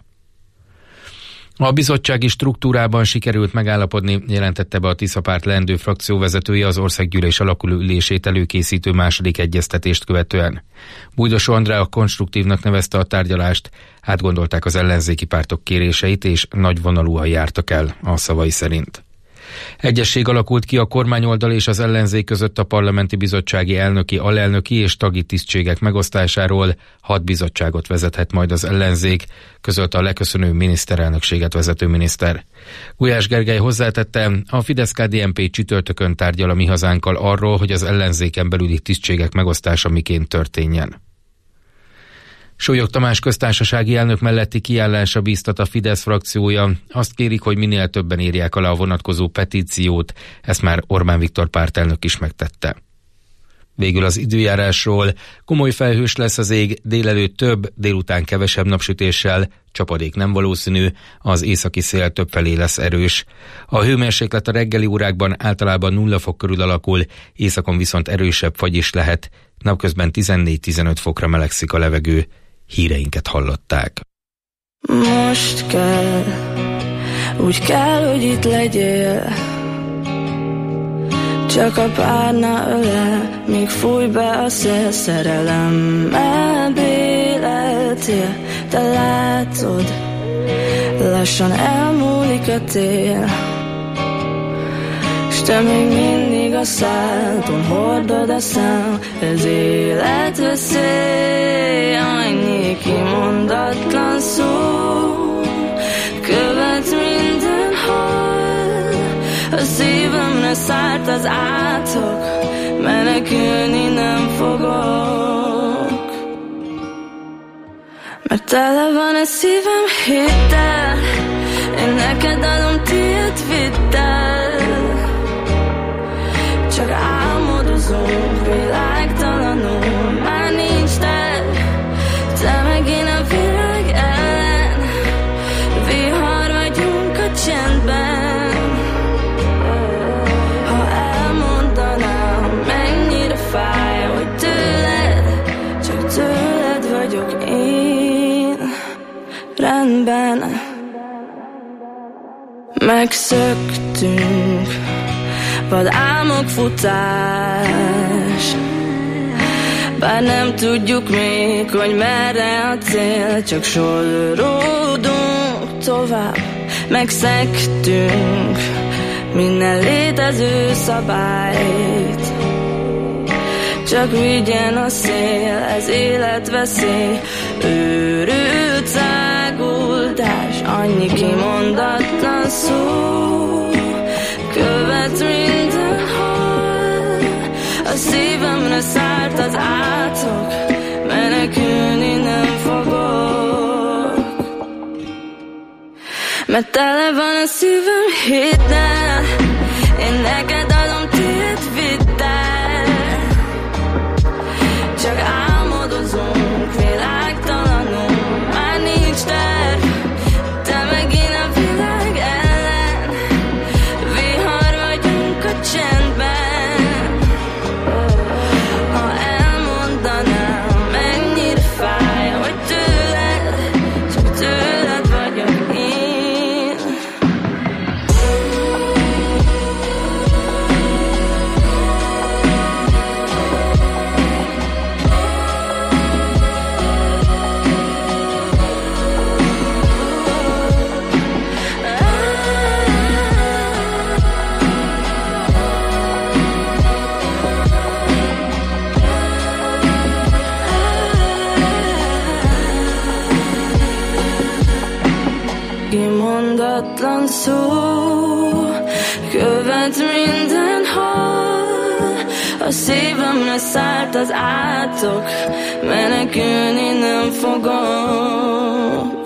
A bizottsági struktúrában sikerült megállapodni, jelentette be a Tisza párt leendő frakcióvezetője az országgyűlés alakuló ülését előkészítő második egyeztetést követően. Bújdosó Andrea konstruktívnak nevezte a tárgyalást, átgondolták az ellenzéki pártok kéréseit és nagyvonalúan jártak el, a szavai szerint. Egyesség alakult ki a kormányoldal és az ellenzék között a parlamenti bizottsági elnöki, alelnöki és tagi tisztségek megosztásáról. 6 bizottságot vezethet majd az ellenzék, közölte a leköszönő miniszterelnökséget vezető miniszter. Gulyás Gergely hozzátette, a Fidesz-KDNP csütörtökön tárgyal a Mi Hazánkkal arról, hogy az ellenzéken belüli tisztségek megosztása miként történjen. Sólyog Tamás köztársasági elnök melletti kiállása bíztat a Fidesz frakciója. Azt kérik, hogy minél többen írják alá a vonatkozó petíciót, ezt már Orbán Viktor pártelnök is megtette. Végül az időjárásról. Komoly felhős lesz az ég, délelőtt több, délután kevesebb napsütéssel, csapadék nem valószínű, az északi szél többfelé lesz erős. A hőmérséklet a reggeli órákban általában 0 fok körül alakul, északon viszont erősebb fagy is lehet, napközben 14-15 fokra melegszik a levegő. Híreinket hallották. Most kell, úgy kell, hogy itt legyél. Csak a párna öle, még fúj be a szél, szerelemmel béletél. Te látod, lassan elmúlik a tél, s te még mindig a szádon hordod a szám. Ez életveszély, annyi kimondatlan szó követ mindenhol. A szívemre szárt az átok, menekülni nem fogok, mert tele van a szívem hittel, én neked adom, tiéd vidd el. Csak álmodozunk, világtalanul, már nincs terv, te meg én a világ ellen, vihar vagyunk a csendben. Ha elmondanám, mennyire fáj, hogy tőled, csak tőled vagyok én, rendben. Megszöktünk, vad álmok futás, bár nem tudjuk még, hogy merre a cél, csak sodródunk tovább, megszektünk minden létező szabályt. Csak vigyen a szél, ez életveszély, őrült száguldás, annyi kimondatlan szó követ mindenhol. A szívemre szárt az átok, menekülni nem fogok, mert tele van a szívem hittel, én neked adom, tiéd vidd el. Csak álmodozunk, világtalanul, már nincs terv, te meg én a világ ellen, vihar vagyunk a csendben. Ha elmondanám, mennyire fáj, hogy tőled, csak tőled vagyok én. Kimondatlan szó követ mindenhol. A szívemre szállt az átok, menekülni nem fogok,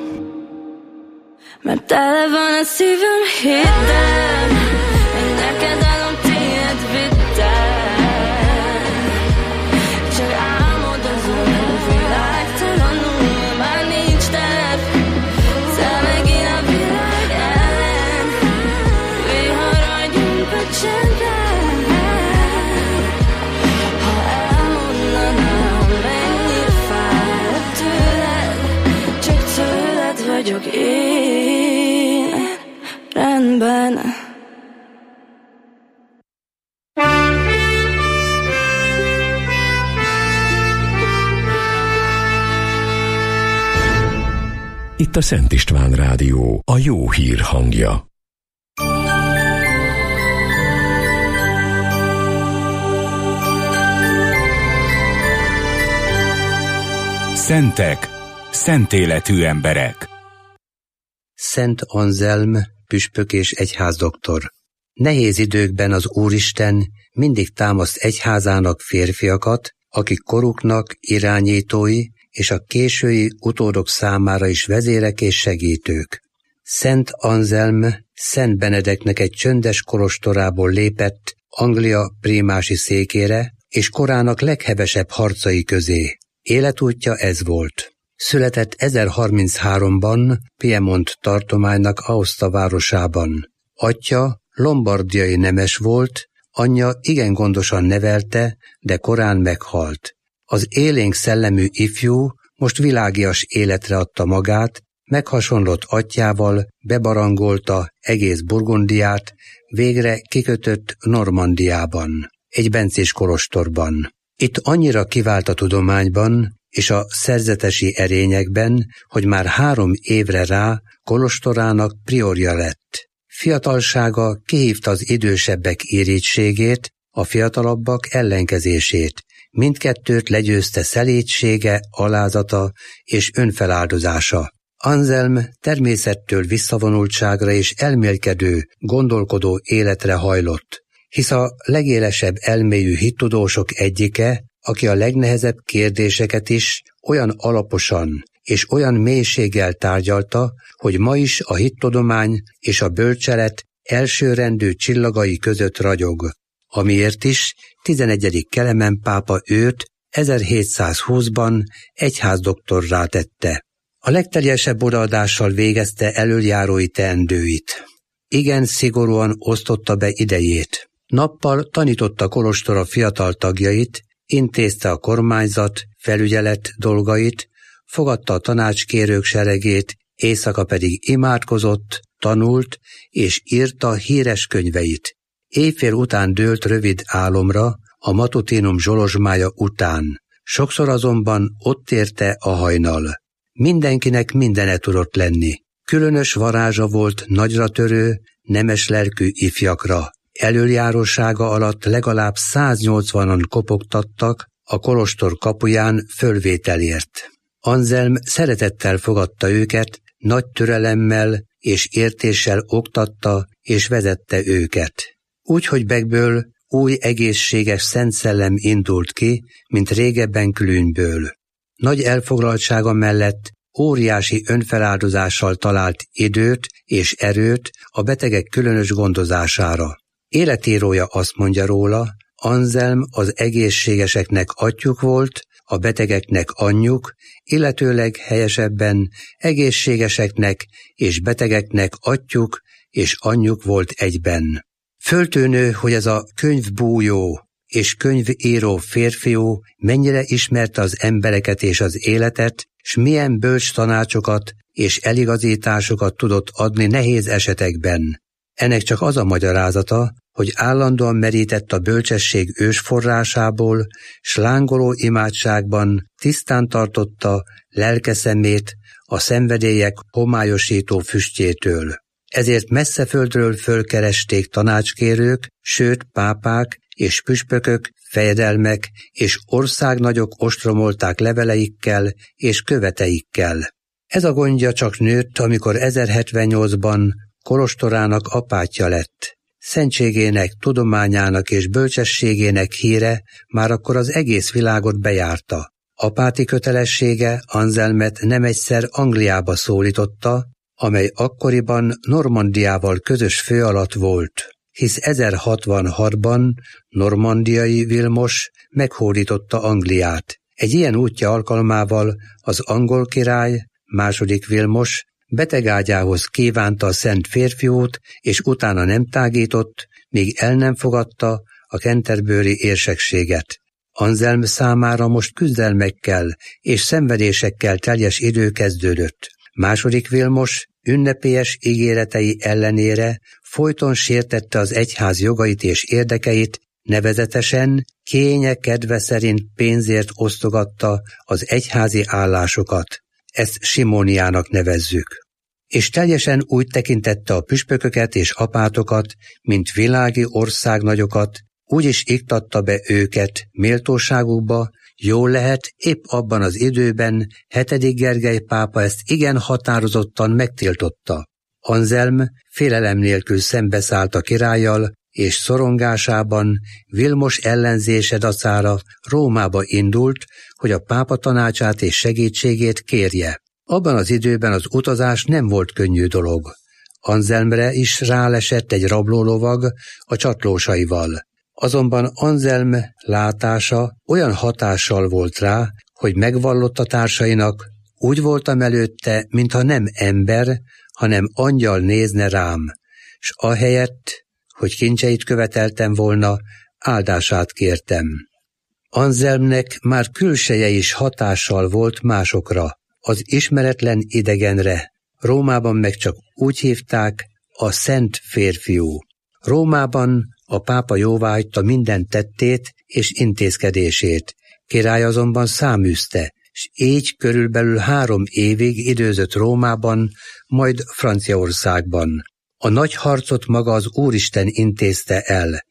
mert tele van a szívem hittel, én neked adom, tiéd vidd el. Csak álmodozunk, világtalanul, már nincs terv, te meg én a világ ellen, vihar vagyunk a csendben. Ha elmondanám, mennyire fáj tőled, csak tőled vagyok én, rendben. Itt a Szent István Rádió, a jó hír hangja. Szentek, szent életű emberek. Szent Anzelm, püspök és egyházdoktor. Nehéz időkben az Úristen mindig támaszt egyházának férfiakat, akik koruknak irányítói és a késői utódok számára is vezérek és segítők. Szent Anzelm Szent Benedeknek egy csöndes kolostorából lépett Anglia prímási székére, és korának leghevesebb harcai közé. Életútja ez volt. Született 1033-ban Piemont tartománynak Aosta városában. Atya lombardiai nemes volt, anyja igen gondosan nevelte, de korán meghalt. Az élénk szellemű ifjú most világias életre adta magát, meghasonlott atyával, bebarangolta egész Burgundiát, végre kikötött Normandiában, egy bencés kolostorban. Itt annyira kivált a tudományban és a szerzetesi erényekben, hogy már 3 évre rá kolostorának priorja lett. Fiatalsága kihívta az idősebbek irítségét, a fiatalabbak ellenkezését. Mindkettőt legyőzte szelídsége, alázata és önfeláldozása. Anzelm természettől visszavonultságra és elmélkedő, gondolkodó életre hajlott, hisz a legélesebb elmélyű hittudósok egyike, aki a legnehezebb kérdéseket is olyan alaposan és olyan mélységgel tárgyalta, hogy ma is a hittudomány és a bölcselet elsőrendű csillagai között ragyog, amiért is 11. Kelemen pápa őt 1720-ban egyházdoktorrá tette. A legteljesebb odaadással végezte elöljárói teendőit. Igen szigorúan osztotta be idejét. Nappal tanította kolostora fiatal tagjait, intézte a kormányzat, felügyelet dolgait, fogadta a tanácskérők seregét, éjszaka pedig imádkozott, tanult és írta híres könyveit. Éjfél után dőlt rövid álomra, a matutinum zsolozsmája után. Sokszor azonban ott érte a hajnal. Mindenkinek mindene tudott lenni. Különös varázsa volt nagyra törő, nemes lelkű ifjakra. Elöljárósága alatt legalább 180-an kopogtattak a kolostor kapuján fölvételért. Anzelm szeretettel fogadta őket, nagy türelemmel és értéssel oktatta és vezette őket. Úgy, hogy Beckből új egészséges szent szellem indult ki, mint régebben Clunyből. Nagy elfoglaltsága mellett óriási önfeláldozással talált időt és erőt a betegek különös gondozására. Életírója azt mondja róla, Anzelm az egészségeseknek atyjuk volt, a betegeknek anyjuk, illetőleg helyesebben egészségeseknek és betegeknek atyjuk és anyjuk volt egyben. Föltűnő, hogy ez a könyvbújó és könyvíró férfiú mennyire ismerte az embereket és az életet, s milyen bölcs tanácsokat és eligazításokat tudott adni nehéz esetekben. Ennek csak az a magyarázata, hogy állandóan merített a bölcsesség ősforrásából, s lángoló imádságban tisztán tartotta lelke szemét a szenvedélyek homályosító füstjétől. Ezért messze földről fölkeresték tanácskérők, sőt pápák és püspökök, fejedelmek és országnagyok ostromolták leveleikkel és követeikkel. Ez a gondja csak nőtt, amikor 1078-ban kolostorának apátja lett. Szentségének, tudományának és bölcsességének híre már akkor az egész világot bejárta. Apáti kötelessége Anzelmet nem egyszer Angliába szólította, amely akkoriban Normandiával közös fő alatt volt, hisz 1066-ban normandiai Vilmos meghódította Angliát. Egy ilyen útja alkalmával az angol király, II. Vilmos betegágyához kívánta a szent férfiút, és utána nem tágított, míg el nem fogadta a canterbury érsekséget. Anzelm számára most küzdelmekkel és szenvedésekkel teljes idő kezdődött. II. Vilmos ünnepélyes ígéretei ellenére folyton sértette az egyház jogait és érdekeit, nevezetesen kénye kedve szerint pénzért osztogatta az egyházi állásokat. Ezt simóniának nevezzük. És teljesen úgy tekintette a püspököket és apátokat, mint világi országnagyokat, úgy is iktatta be őket méltóságukba, Jól lehet, épp abban az időben 7. Gergely pápa ezt igen határozottan megtiltotta. Anzelm félelem nélkül szembeszállt a királlyal, és szorongásában Vilmos ellenzése dacára Rómába indult, hogy a pápa tanácsát és segítségét kérje. Abban az időben az utazás nem volt könnyű dolog. Anzelmre is rálesett egy rablólovag a csatlósaival. Azonban Anzelm látása olyan hatással volt rá, hogy megvallotta társainak, úgy voltam előtte, mintha nem ember, hanem angyal nézne rám, s ahelyett, hogy kincseit követeltem volna, áldását kértem. Anzelmnek már külseje is hatással volt másokra, az ismeretlen idegenre. Rómában meg csak úgy hívták, a szent férfiú. Rómában a pápa jóváhagyta minden tettét és intézkedését. Király azonban száműzte, s így körülbelül 3 évig időzött Rómában, majd Franciaországban. A nagy harcot maga az Úristen intézte el.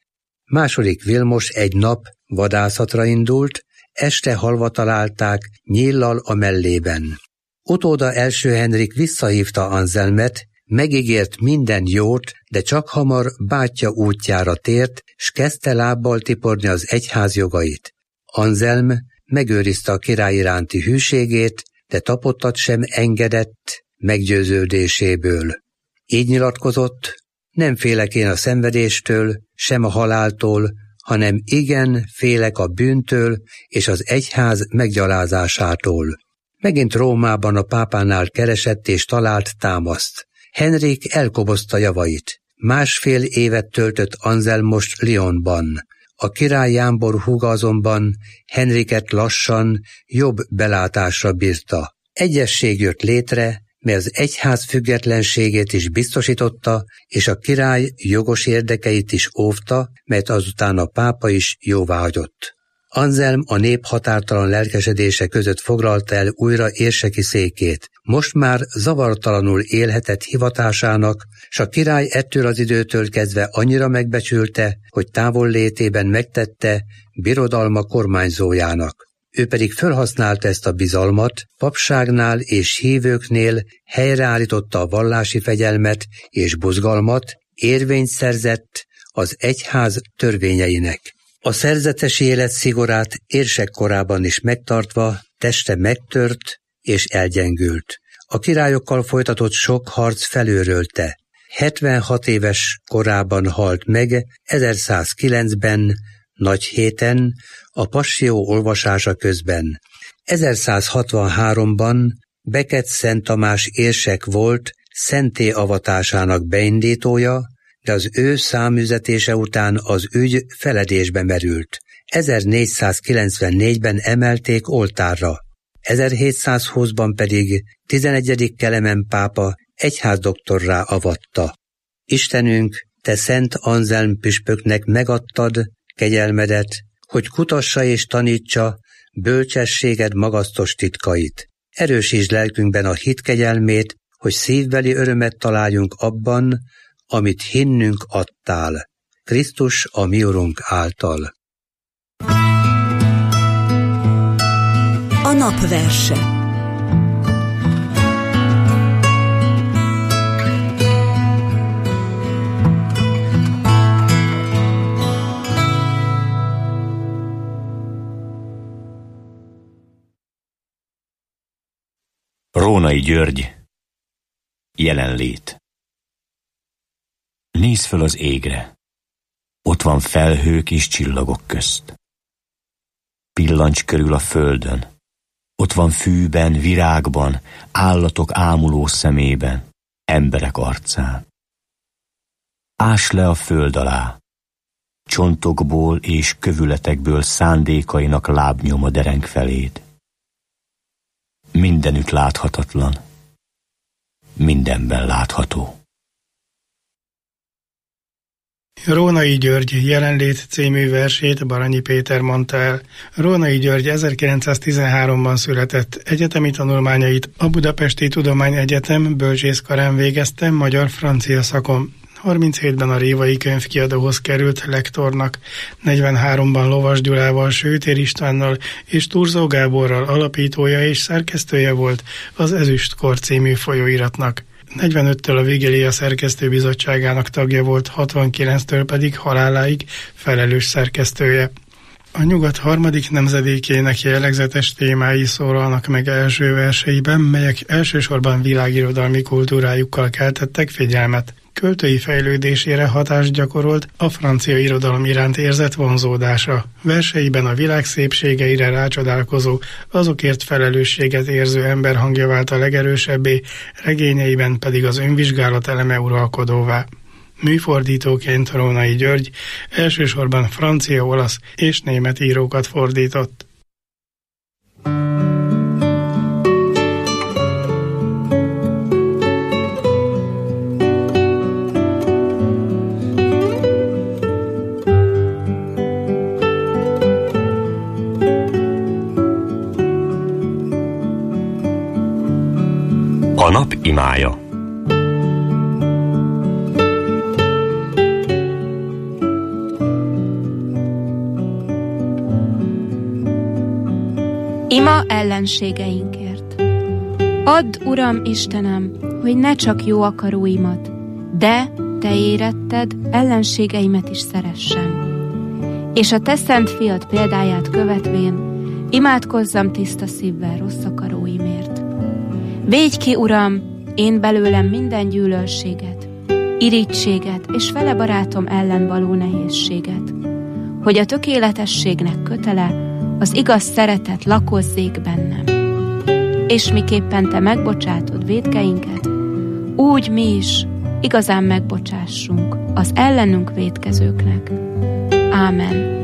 II. Vilmos egy nap vadászatra indult, este halva találták nyíllal a mellében. Utóda első Henrik visszahívta Anzelmet, megígért minden jót, de csak hamar bátyja útjára tért, s kezdte lábbal tiporni az egyház jogait. Anzelm megőrizte a király iránti hűségét, de tapottat sem engedett meggyőződéséből. Így nyilatkozott: nem félek én a szenvedéstől, sem a haláltól, hanem igen félek a bűntől és az egyház meggyalázásától. Megint Rómában a pápánál keresett és talált támaszt. Henrik elkobozta javait. 1,5 évet töltött Anzelm most Lyonban. A király Jámbor húga azonban Henriket lassan, jobb belátásra bírta. Egyesség jött létre, mely az egyház függetlenségét is biztosította, és a király jogos érdekeit is óvta, mert azután a pápa is jóváhagyott. Anzelm a nép határtalan lelkesedése között foglalta el újra érseki székét. Most már zavartalanul élhetett hivatásának, s a király ettől az időtől kezdve annyira megbecsülte, hogy távollétében megtette birodalma kormányzójának. Ő pedig felhasználta ezt a bizalmat, papságnál és hívőknél helyreállította a vallási fegyelmet és buzgalmat, érvényt szerzett az egyház törvényeinek. A szerzetesi élet szigorát érsek korában is megtartva teste megtört és elgyengült. A királyokkal folytatott sok harc felőrölte. 76 éves korában halt meg 1109-ben, Nagyhéten, a Passió olvasása közben. 1163-ban Becket Szent Tamás érsek volt szenté avatásának beindítója, de az ő száműzetése után az ügy feledésbe merült. 1494-ben emelték oltárra, 1720-ban pedig 11. Kelemen pápa egyházdoktorrá avatta. Istenünk, te Szent Anzelm püspöknek megadtad kegyelmedet, hogy kutassa és tanítsa bölcsességed magasztos titkait. Erősítsd lelkünkben a hit kegyelmét, hogy szívbeli örömet találjunk abban, amit hinnünk adtál. Krisztus a mi Urunk által. A napverse. Rónai György. Jelenlét. Nézz föl az égre. Ott van felhők és csillagok közt. Pillancs körül a földön. Ott van fűben, virágban, állatok ámuló szemében, emberek arcán. Ás le a föld alá. Csontokból és kövületekből szándékainak lábnyoma dereng feléd. Mindenütt láthatatlan, mindenben látható. Rónai György Jelenlét című versét Baranyi Péter mondta el. Rónai György 1913-ban született. Egyetemi tanulmányait a Budapesti Tudományegyetem bölcsészkarán végezte magyar-francia szakon. 37-ben a Révai Könyvkiadóhoz került lektornak, 43-ban Lovas Gyulával, Sőtér Istvánnal és Turzó Gáborral alapítója és szerkesztője volt az Ezüstkor című folyóiratnak. 45-től a Vigília szerkesztőbizottságának tagja volt, 69-től pedig haláláig felelős szerkesztője. A nyugat harmadik nemzedékének jellegzetes témái szólalnak meg első verseiben, melyek elsősorban világirodalmi kultúrájukkal keltettek figyelmet. Költői fejlődésére hatást gyakorolt a francia irodalom iránt érzett vonzódása. Verseiben a világ szépségeire rácsodálkozó, azokért felelősséget érző ember hangja vált a legerősebbé, regényeiben pedig az önvizsgálat eleme uralkodóvá. Műfordítóként Rónai György elsősorban francia, olasz és német írókat fordított. A nap imája. Ima ellenségeinkért. Add, Uram Istenem, hogy ne csak jó akaróimat, de Te éretted, ellenségeimet is szeressem. És a Te szent fiad példáját követvén, imádkozzam tiszta szívvel rossz akaróimért. Védj ki, Uram, én belőlem minden gyűlölséget, irítséget és fele barátom ellen való nehézséget, hogy a tökéletességnek kötele, az igaz szeretet lakozzék bennem. És miképpen Te megbocsátod vétkeinket, úgy mi is igazán megbocsássunk az ellenünk vétkezőknek. Ámen.